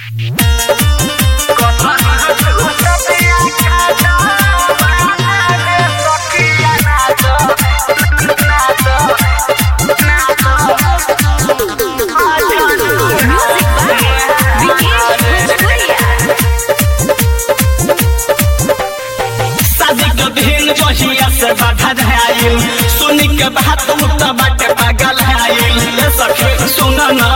सुन के बात मुद्दा बाटे पागल है सखी सुन ना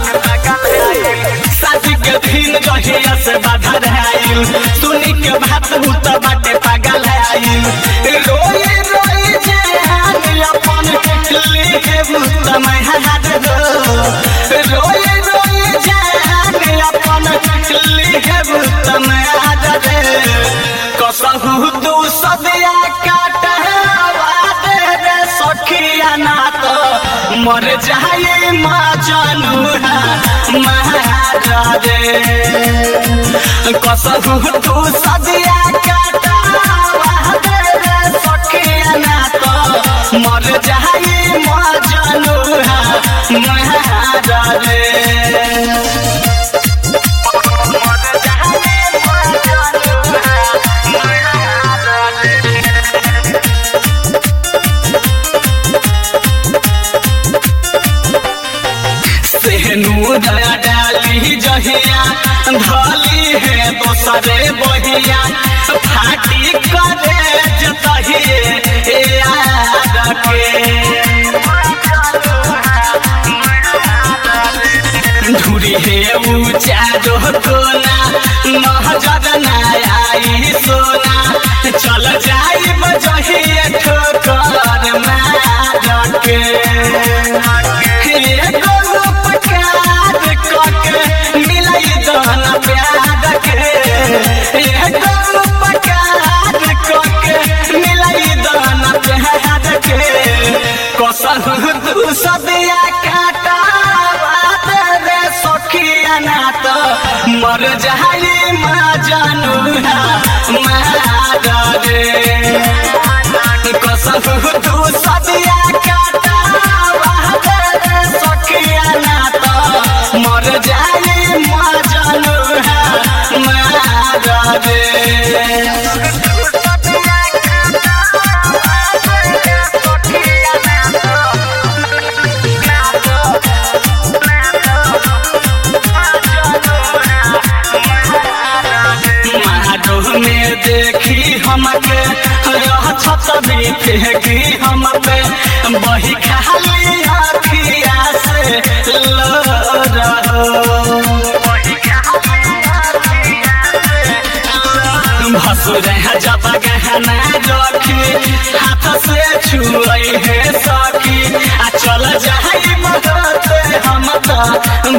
शादी के दिन जहिया से बाधा है सुन के बात मुद्दा बाटे पागल है रोई रोई जान अपन लेके मुद्दा मैं हाथ दो रोई रोई जान अपन लेके मुद्दा मैं हाथ दे कसहु तू सदिया काटा ना तो मर जाए माँ जानूरा महाराजे कसहु तू सदिया काटा सखिया ना तो मर जाए माँ जानूरा महाराजे दया डाली जहिया धली है दोसरे बहिया फाटी करे जतहिए याद के धुरी है ऊंचा जो कोना महजद ना आई सोना चल जाई बजहिए ठोकर मार के मिलाई दन प्यार के मिलाई दन प्यार के कसहु तू सदिया काटा रे सखिया ना तो मर जाई माँ जानूरा महाराजे कसहु तू सदिया काटा रे सखिया ना तो मर जाए माँ जानूरा महाराजे में देखी हमके छत फेंकी हम पे बही खाली आखिया से लो भसुर जब गहना रखी हाथ से छुई है सखी आ चल जाई मदद हम तो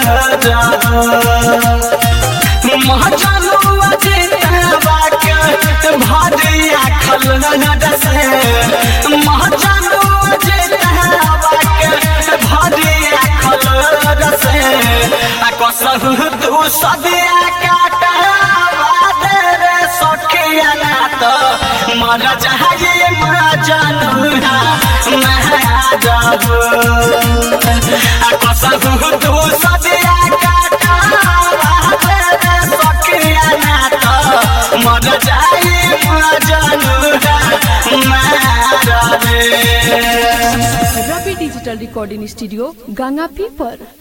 महजनुआ जितवा के भरिया खलनद से महजनुआ जितवा के भरिया खलनद से आ कसहु तू सदिया काटा रे सखिया ना तो मर जाए माँ जानूरा महाराज आ कसहु तू सदिया काटा मर जाए माँ जानूरा महाराजे। रवि डिजिटल रिकॉर्डिंग स्टूडियो गंगापी पर।